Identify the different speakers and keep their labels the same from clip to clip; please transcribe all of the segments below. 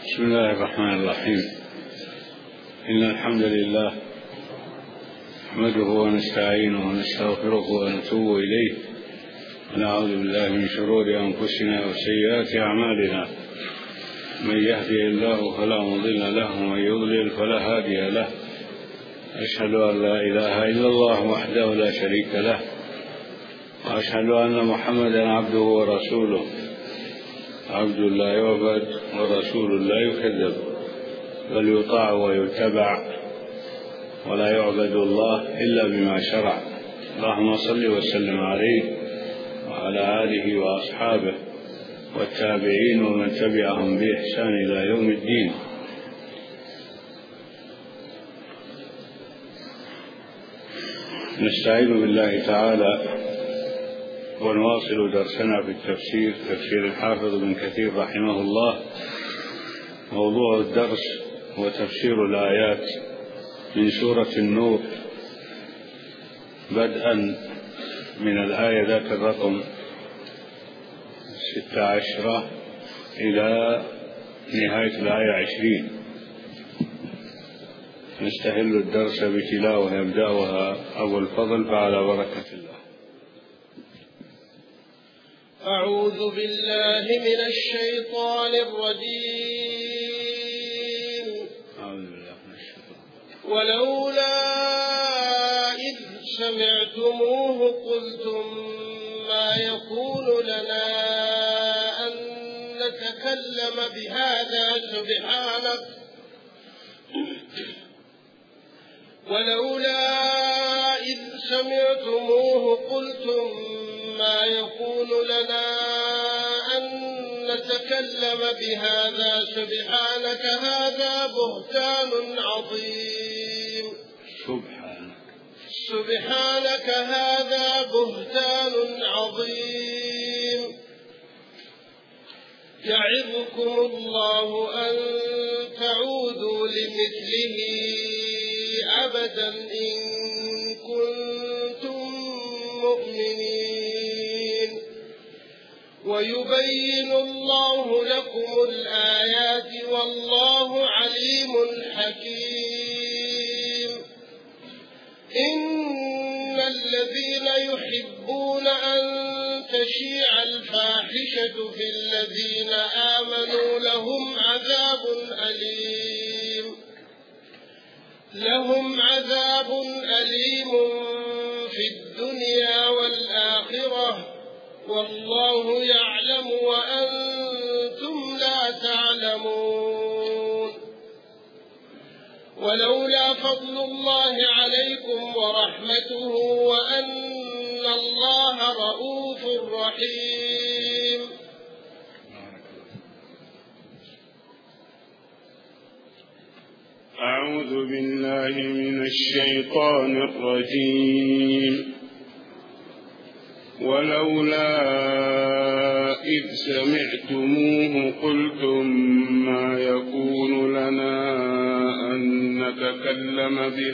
Speaker 1: بسم الله الرحمن الرحيم. إن الحمد لله نحمده ونستعينه ونستغفره ونتوب إليه ونعوذ بالله من شرور أنفسنا وسيئات أعمالنا. من يهده الله فلا مضل له ومن يضلل فلا هادي له. أشهد أن لا إله إلا الله وحده لا شريك له، وأشهد أن محمدا عبده ورسوله، عبد لا يعبد ورسول لا يكذب، بل يطاع ويتبع، ولا يعبد الله إلا بما شرع. اللهم صل وسلم عليه وعلى آله وأصحابه والتابعين ومن تبعهم بإحسان إلى يوم الدين. نستعين بالله تعالى ونواصل درسنا في التفسير، تفسير الحافظ ابن كثير رحمه الله. موضوع الدرس هو تفسير الآيات من سورة النور، بدءا من الآية ذات الرقم 16 إلى نهاية الآية 20. نستهل الدرس بتلاوة يبدأها أبو الفضل فعلى بركة الله.
Speaker 2: أعوذ بالله من الشيطان الرجيم. ولولا إذ سمعتموه قلتم ما يكون لنا أن نتكلم بهذا سبحانك ولولا إذ سمعتموه قلتم ما يكون لنا أن نتكلم بهذا سبحانك هذا بهتان عظيم. سبحانك هذا بهتان عظيم. يعظكم الله أن تعودوا لمثله أبدا إن كنتم مؤمنين، ويبين الله لكم الآيات والله عليم حكيم. إن الذين يحبون أن تشيع الفاحشة في الذين آمنوا لهم عذاب أليم في الدنيا والآخرة، والله يعلم وأنتم لا تعلمون. ولولا فضل الله عليكم ورحمته وأن الله رؤوف رحيم.
Speaker 3: أعوذ بالله من الشيطان الرجيم. ولولا إذ سمعتموه قلتم ما يكون لنا أن نتكلم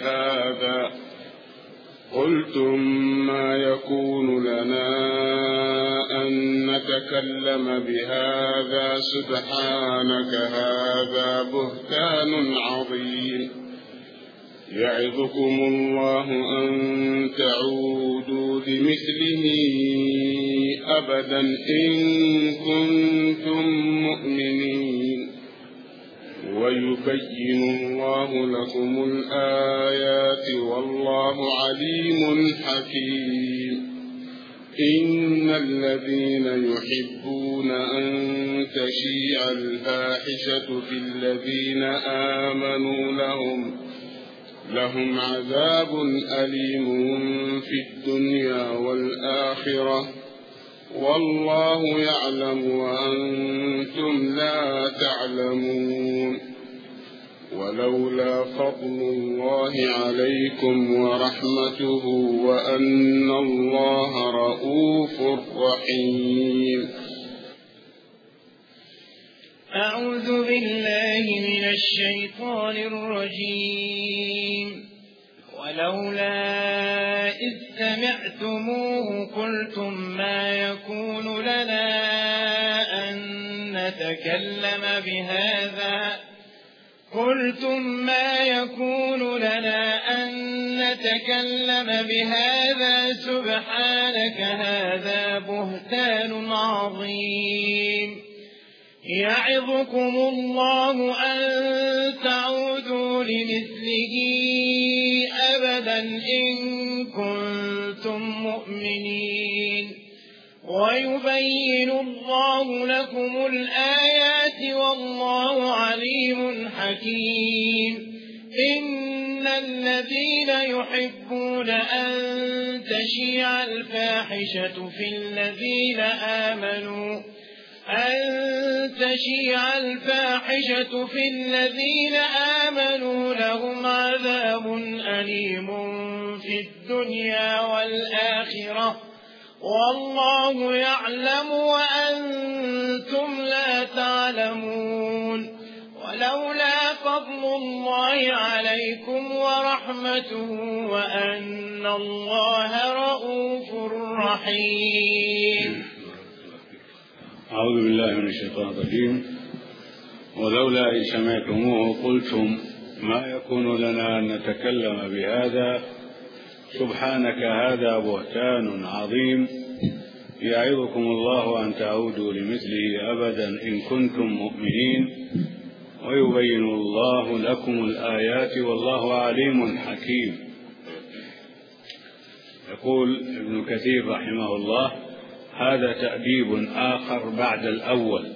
Speaker 3: بهذا سبحانك هذا بهتان عظيم. يعظكم الله أن تعودوا لمثله أبدا إن كنتم مؤمنين، ويبين الله لكم الآيات والله عليم حكيم. إن الذين يحبون أن تشيع الفاحشة في الذين آمنوا لهم عذاب أليم في الدنيا والآخرة، والله يعلم وأنتم لا تعلمون. ولولا فضل الله عليكم ورحمته وأن الله رؤوف رحيم.
Speaker 4: أعوذ بالله من الشيطان الرجيم. ولولا إذ سمعتموه قلتم ما يكون لنا أن نتكلم بهذا قلتم ما يكون لنا أن نتكلم بهذا سبحانك هذا بهتان عظيم يعظكم الله أن تعودوا لمثله أبدا إن كنتم مؤمنين ويبين الله لكم الآيات والله عليم حكيم إن الذين يحبون أن تشيع الفاحشة في الذين آمنوا لهم عذاب أليم في الدنيا والآخرة والله يعلم وأنتم لا تعلمون ولولا فضل الله عليكم ورحمته وأن الله رؤوف رحيم.
Speaker 1: أعوذ بالله من الشيطان الرجيم. ولولا إذ سمعتموه قلتم ما يكون لنا أن نتكلم بهذا سبحانك هذا بهتان عظيم يعظكم الله أن تعودوا لمثله أبدا إن كنتم مؤمنين ويبين الله لكم الآيات والله عليم حكيم. يقول ابن كثير رحمه الله: هذا تأديب آخر بعد الأول.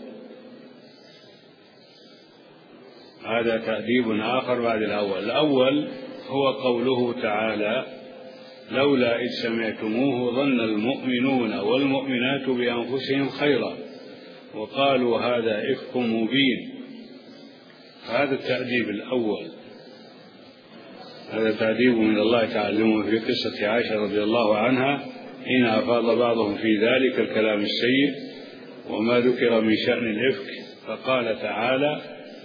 Speaker 1: الأول هو قوله تعالى: لولا إذ سمعتموه ظن المؤمنون والمؤمنات بأنفسهم خيرا وقالوا هذا إفك مبين. هذا التأديب الأول، هذا تأديب من الله تعلمه في قصة عائشة رضي الله عنها حين أفاض بعضهم في ذلك الكلام السيء وما ذكر من شأن الإفك، فقال تعالى: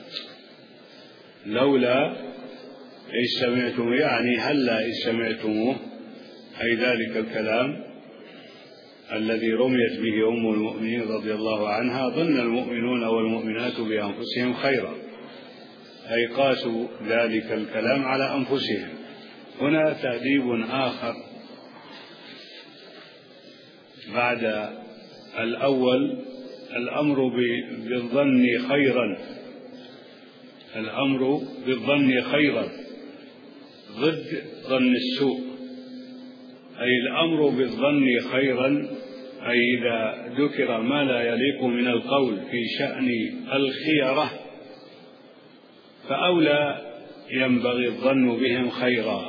Speaker 1: لولا إذ سمعتم، يعني هلا إذ سمعتموه، أي ذلك الكلام الذي رميت به أم المؤمنين رضي الله عنها: ظن المؤمنون والمؤمنات بأنفسهم خيرا، أي قاسوا ذلك الكلام على أنفسهم. هنا تأديب آخر بعد الأول: الأمر بالظن خيرا ضد ظن السوء. أي الأمر بالظن خيرا، أي إذا ذكر ما لا يليق من القول في شأن الخيرة فأولى ينبغي الظن بهم خيرا،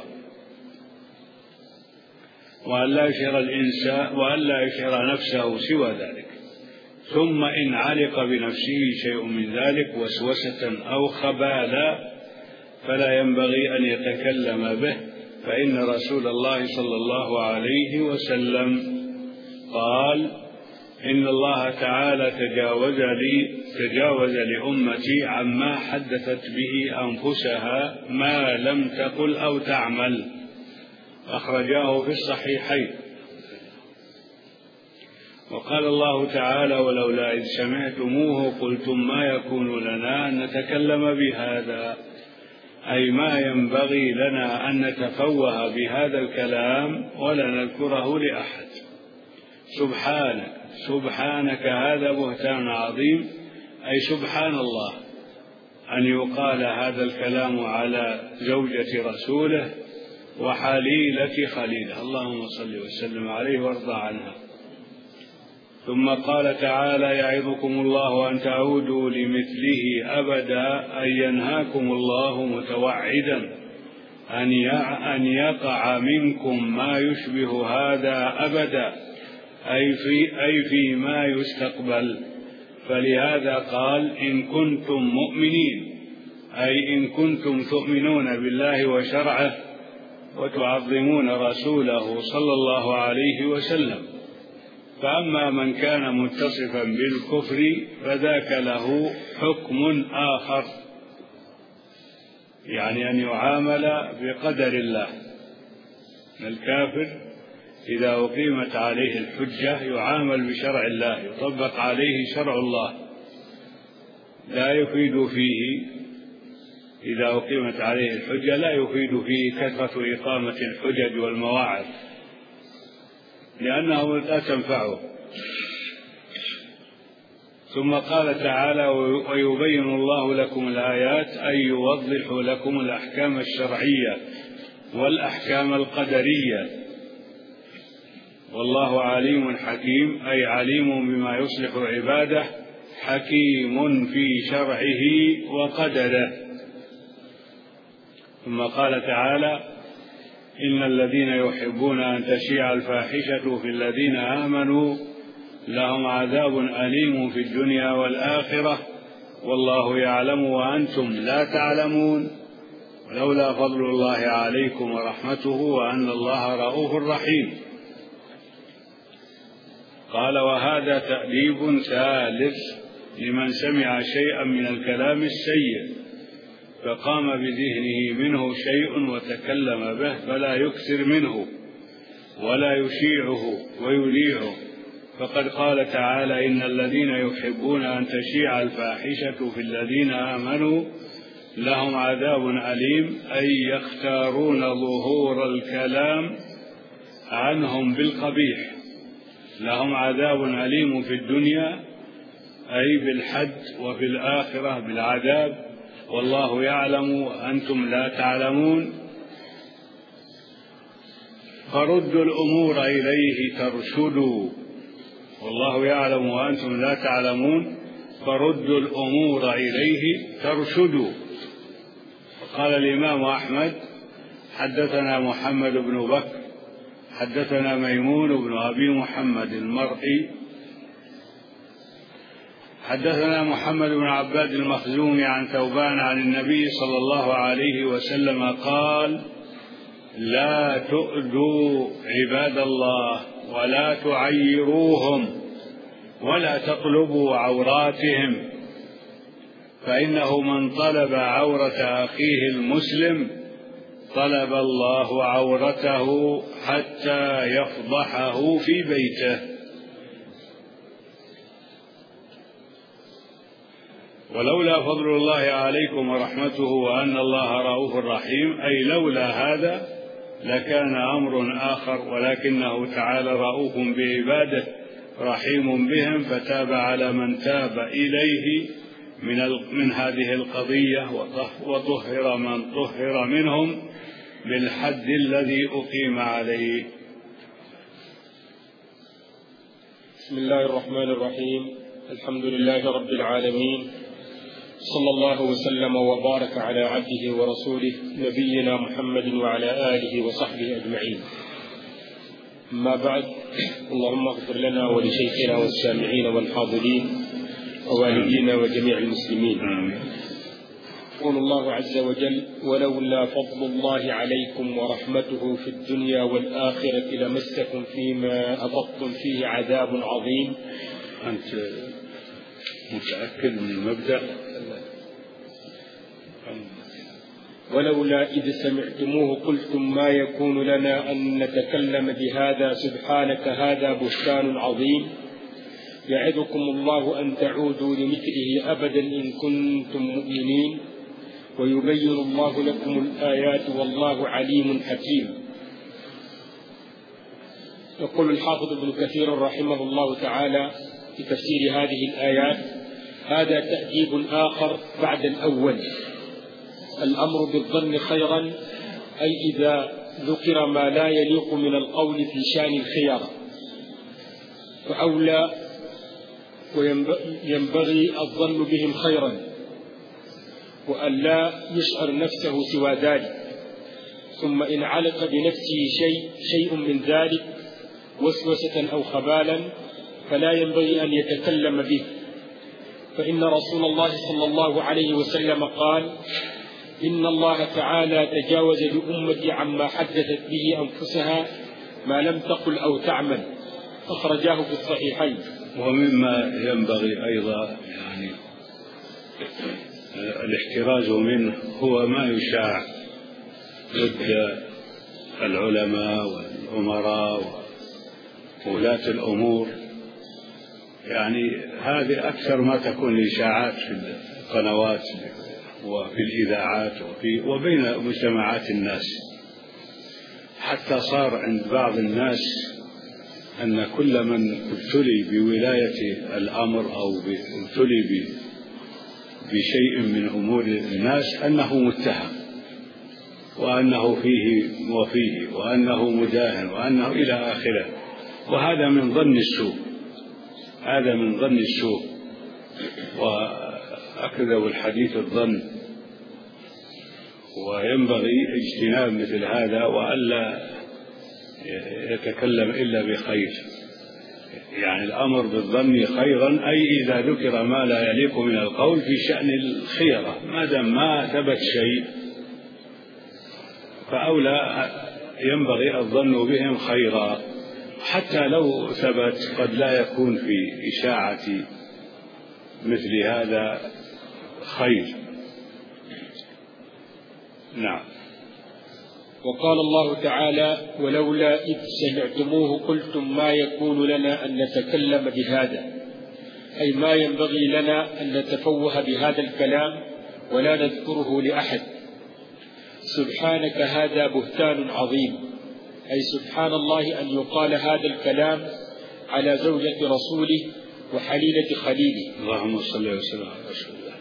Speaker 1: وألا يشعر نفسه سوى ذلك. ثم إن علق بنفسه شيء من ذلك وسوسة أو خبالا فلا ينبغي أن يتكلم به، فإن رسول الله صلى الله عليه وسلم قال: إن الله تعالى تجاوز لأمتي عما حدثت به أنفسها ما لم تقل أو تعمل، أخرجاه في الصحيحين. وقال الله تعالى: ولولا إذ سمعتموه قلتم ما يكون لنا أن نتكلم بهذا، أي ما ينبغي لنا أن نتفوه بهذا الكلام ولا نذكره لأحد. سبحانك هذا بهتان عظيم، أي سبحان الله أن يقال هذا الكلام على زوجة رسوله وحليلة خليله، اللهم صل وسلم عليه وارض عنها. ثم قال تعالى: يعظكم الله أن تعودوا لمثله أبدا، أي ينهاكم الله متوعدا أن يقع منكم ما يشبه هذا أبدا، أي فيما يستقبل. فلهذا قال: إن كنتم مؤمنين، أي إن كنتم تؤمنون بالله وشرعه وتعظمون رسوله صلى الله عليه وسلم. فأما من كان متصفا بالكفر فذاك له حكم آخر، يعني أن يعامل بقدر الله. الكافر إذا أقيمت عليه الحجة يعامل بشرع الله، يطبق عليه شرع الله، لا يفيد فيه إذا أقيمت عليه الحجة لا يفيد فيه كثرة إقامة الحجج والمواعظ، لأنه لا تنفعه. ثم قال تعالى: ويبين الله لكم الآيات، أي يوضح لكم الأحكام الشرعية والأحكام القدرية. والله عليم حكيم، أي عليم بما يصلح عباده، حكيم في شرعه وقدره. ثم قال تعالى: إن الذين يحبون أن تشيع الفاحشة في الذين آمنوا لهم عذاب أليم في الدنيا والآخرة والله يعلم وأنتم لا تعلمون ولولا فضل الله عليكم ورحمته وأن الله رؤوف رحيم. قال: وهذا تأديب ثالث لمن سمع شيئا من الكلام السيء فقام بذهنه منه شيء وتكلم به فلا يكثر منه ولا يشيعه ويذيعه، فقد قال تعالى: إن الذين يحبون أن تشيع الفاحشة في الذين آمنوا لهم عذاب أليم، أي يختارون ظهور الكلام عنهم بالقبيح. لهم عذاب أليم في الدنيا أي بالحد، وفي الآخرة بالعذاب، والله يعلم وأنتم لا تعلمون. فردوا الأمور إليه ترشدوا، والله يعلم وأنتم لا تعلمون، فردوا الأمور إليه ترشدوا. قال الإمام أحمد: حدثنا محمد بن بكر حدثنا ميمون بن أبي محمد المرئي حدثنا محمد بن عباد المخزومي عن ثوبان عن النبي صلى الله عليه وسلم قال: لا تؤذوا عباد الله ولا تعيروهم ولا تطلبوا عوراتهم، فإنه من طلب عورة أخيه المسلم طلب الله عورته حتى يفضحه في بيته. ولولا فضل الله عليكم ورحمته وأن الله رؤوف رحيم، أي لولا هذا لكان أمر آخر، ولكنه تعالى رؤوف بعباده رحيم بهم، فتاب على من تاب إليه من هذه القضية، وطهر من طهر منهم بالحد الذي أقيم عليه.
Speaker 5: بسم الله الرحمن الرحيم. الحمد لله رب العالمين، صلى الله وسلم وبارك على عبده ورسوله نبينا محمد وعلى آله وصحبه أجمعين. أما بعد، اللهم اغفر لنا ولشيخنا والسامعين والحاضرين ووالدينا وجميع المسلمين. يقول الله عز وجل: ولولا فضل الله عليكم ورحمته في الدنيا والآخرة لمسكم فيما أفضتم فيه عذاب عظيم.
Speaker 1: أنت متأكد من المبدأ؟
Speaker 5: ولولا إذ سمعتموه قلتم ما يكون لنا أن نتكلم بهذا سبحانك هذا بهتان عظيم. يعظكم الله أن تعودوا لمثله أبدا إن كنتم مؤمنين، ويبين الله لكم الآيات والله عليم حكيم. يقول الحافظ ابن كثير رحمه الله تعالى في تفسير هذه الآيات: هذا تأديب آخر بعد الأول. الأمر بالظن خيرا، أي إذا ذكر ما لا يليق من القول في شأن الخيار فأولى وينبغي الظن بهم خيرا، وأن لا يشعر نفسه سوى ذلك. ثم إن علق بنفسه شيء من ذلك وسوسة أو خبالا فلا ينبغي أن يتكلم به، فإن رسول الله صلى الله عليه وسلم قال: إن الله تعالى تجاوز لأمتي عما حدثت به أنفسها ما لم تقل أو تعمل، أخرجاه في الصحيحين.
Speaker 1: ومما ينبغي أيضا يعني الاحتراز منه هو ما يشاع ضد العلماء والأمراء وولاة الأمور يعني هذه أكثر ما تكون الإشاعات في القنوات وفي الإذاعات وبين مجتمعات الناس، حتى صار عند بعض الناس أن كل من ابتلي بولاية الأمر أو ابتلي بشيء من أمور الناس أنه متهم، وأنه فيه وفيه، وأنه مداهن، وأنه إلى آخره. وهذا من ظن السوء، هذا من ظن السوء، وأكذب الحديث الظن، وينبغي اجتناب مثل هذا وألا يتكلم إلا بخير. يعني الأمر بالظن خيرا، أي إذا ذكر ما لا يليق من القول في شأن الخيرة، ما دام ما ثبت شيء فأولى ينبغي الظن بهم خيرا، حتى لو ثبت قد لا يكون في إشاعة مثل هذا خير. نعم.
Speaker 5: وقال الله تعالى: ولولا إذ سمعتموه قلتم ما يكون لنا أن نتكلم بهذا، أي ما ينبغي لنا أن نتفوه بهذا الكلام ولا نذكره لأحد. سبحانك هذا بهتان عظيم، أي سبحان الله أن يقال هذا الكلام على زوجة رسوله وحليلة خليله.
Speaker 1: اللهم صل وسلم على رسول الله.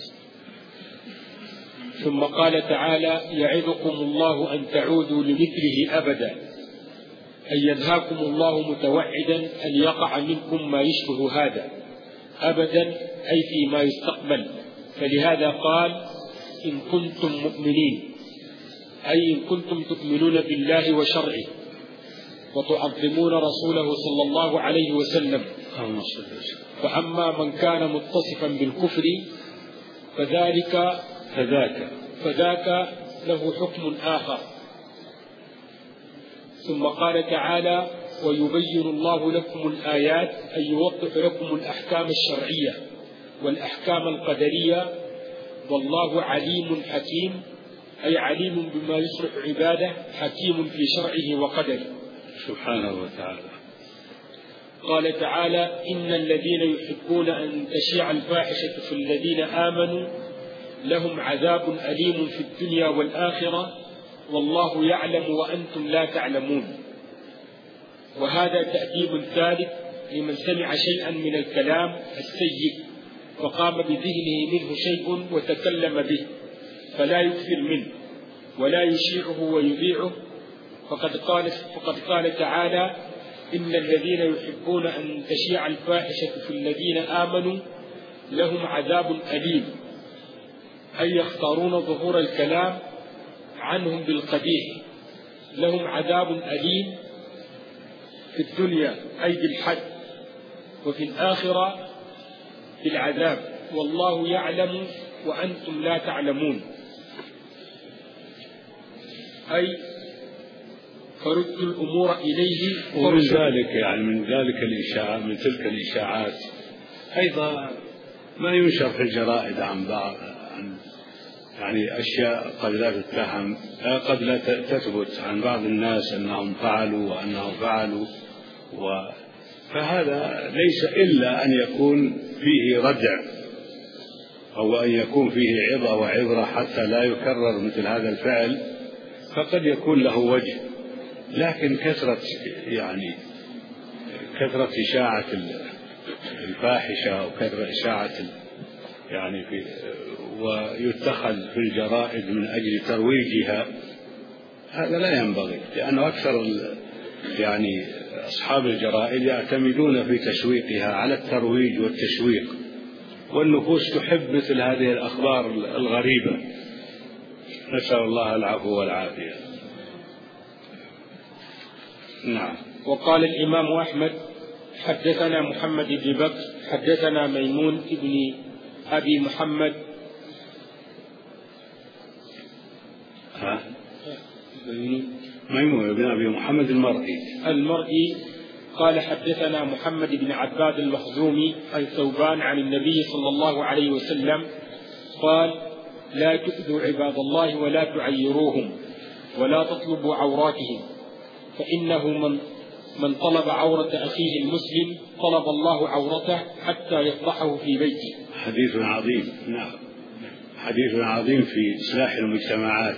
Speaker 5: ثم قال تعالى: يعظكم الله أن تعودوا لمثله أبدا، أي ينهاكم الله متوعدا أن يقع منكم ما يشبه هذا أبدا، أي فيما يستقبل. فلهذا قال: إن كنتم مؤمنين، أي إن كنتم تؤمنون بالله وشرعه وتعظمون رسوله صلى الله عليه وسلم. فأما من كان متصفا بالكفر فذاك له حكم آخر. ثم قال تعالى: ويبين الله لكم الآيات، أي يوضح لكم الأحكام الشرعية والأحكام القدرية، والله عليم حكيم، أي عليم بما يصلح عباده، حكيم في شرعه وقدره
Speaker 1: سبحانه وتعالى.
Speaker 5: قال تعالى: إن الذين يحبون أن تشيع الفاحشة في الذين آمنوا لهم عذاب أليم في الدنيا والآخرة والله يعلم وأنتم لا تعلمون. وهذا تأديب ثالث لمن سمع شيئا من الكلام السيء فقام بذهنه منه شيء وتكلم به، فلا يكثر منه ولا يشيعه ويذيعه. فقد قال تعالى: إن الذين يحبون أن تشيع الفاحشة في الذين آمنوا لهم عذاب أليم، أي يختارون ظهور الكلام عنهم بالقبيح. لهم عذاب أليم في الدنيا أي بالحد، وفي الآخرة بالعذاب، والله يعلم وأنتم لا تعلمون، أي فردوا الأمور إليه.
Speaker 1: ومن ذلك يعني من تلك الإشاعات أيضا ما ينشر في الجرائد عن بعض يعني أشياء قد لا تتهم، قد لا تثبت عن بعض الناس أنهم فعلوا وأنهم فعلوا، فهذا ليس إلا أن يكون فيه ردع أو أن يكون فيه عظة وعبرة حتى لا يكرر مثل هذا الفعل، فقد يكون له وجه. لكن كثرة إشاعة الفاحشة وكثرة إشاعة ويتخذ في الجرائد من أجل ترويجها، هذا لا ينبغي، لأنه أكثر أصحاب الجرائد يعتمدون في تسويقها على الترويج والتشويق، والنفوس تحب مثل هذه الأخبار الغريبة، نسأل الله العفو والعافية. نعم.
Speaker 5: وقال الإمام أحمد: حدثنا محمد بن بكر حدثنا ميمون بن أبي محمد
Speaker 1: ميمون بن أبي محمد
Speaker 5: المرئي قال: حدثنا محمد بن عباد المخزومي عن ثوبان عن النبي صلى الله عليه وسلم قال: لا تؤذوا عباد الله ولا تعيروهم ولا تطلبوا عوراتهم، فإنه من من طلب عورة أخيه المسلم طلب الله عورته حتى يفضحه في بيته.
Speaker 1: حديث عظيم. نعم، حديث عظيم في إصلاح المجتمعات.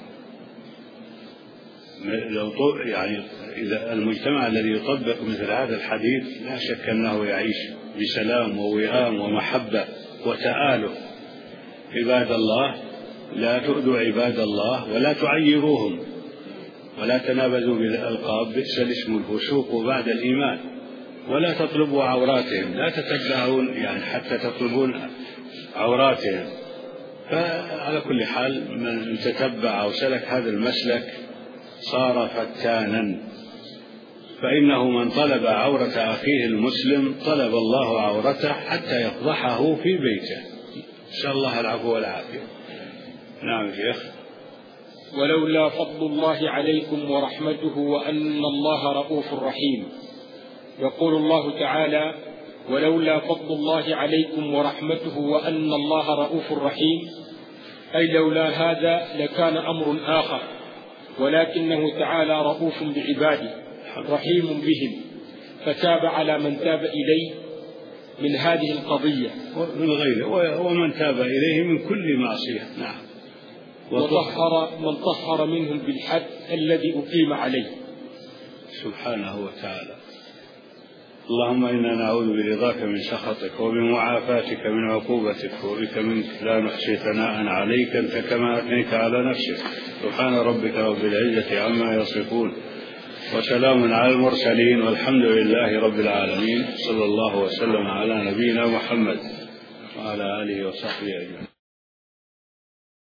Speaker 1: يعني إذا المجتمع الذي يطبق مثل هذا الحديث لا شك أنه يعيش بسلام ووئام ومحبة وتآلف. عباد الله، لا تؤذوا عباد الله ولا تعيروهم ولا تنابذوا بالألقاب، بئس الاسم الفسوق بعد الإيمان. ولا تطلبوا عوراتهم، لا تتبعون يعني حتى تطلبون عوراتهم. فعلى كل حال من تتبع أو سلك هذا المسلك صار فتانا، فإنه من طلب عورة أخيه المسلم طلب الله عورته حتى يفضحه في بيته. نسأل الله العفو والعافية. نعم شيخ.
Speaker 5: ولولا فضل الله عليكم ورحمته وأن الله رؤوف رحيم. يقول الله تعالى: ولولا فضل الله عليكم ورحمته وأن الله رؤوف رحيم، أي لولا هذا لكان أمر آخر، ولكنه تعالى رؤوف بعباده رحيم بهم، فتاب على من تاب إليه من هذه القضية
Speaker 1: من غيره ومن تاب إليه من كل معصية. نعم.
Speaker 5: وطهر من طهر منهم بالحد الذي أقيم عليه
Speaker 1: سبحانه وتعالى. اللهم إنا نعوذ برضاك من سخطك وبمعافاتك من عقوبتك وبك منك لا نحصي ثناء عليك أنت كما أثنيت على نفسك. سبحان ربك رب العزة عما يصفون وسلام على المرسلين والحمد لله رب العالمين. صلى الله وسلم على نبينا محمد وعلى آله وصحبه أجمعين.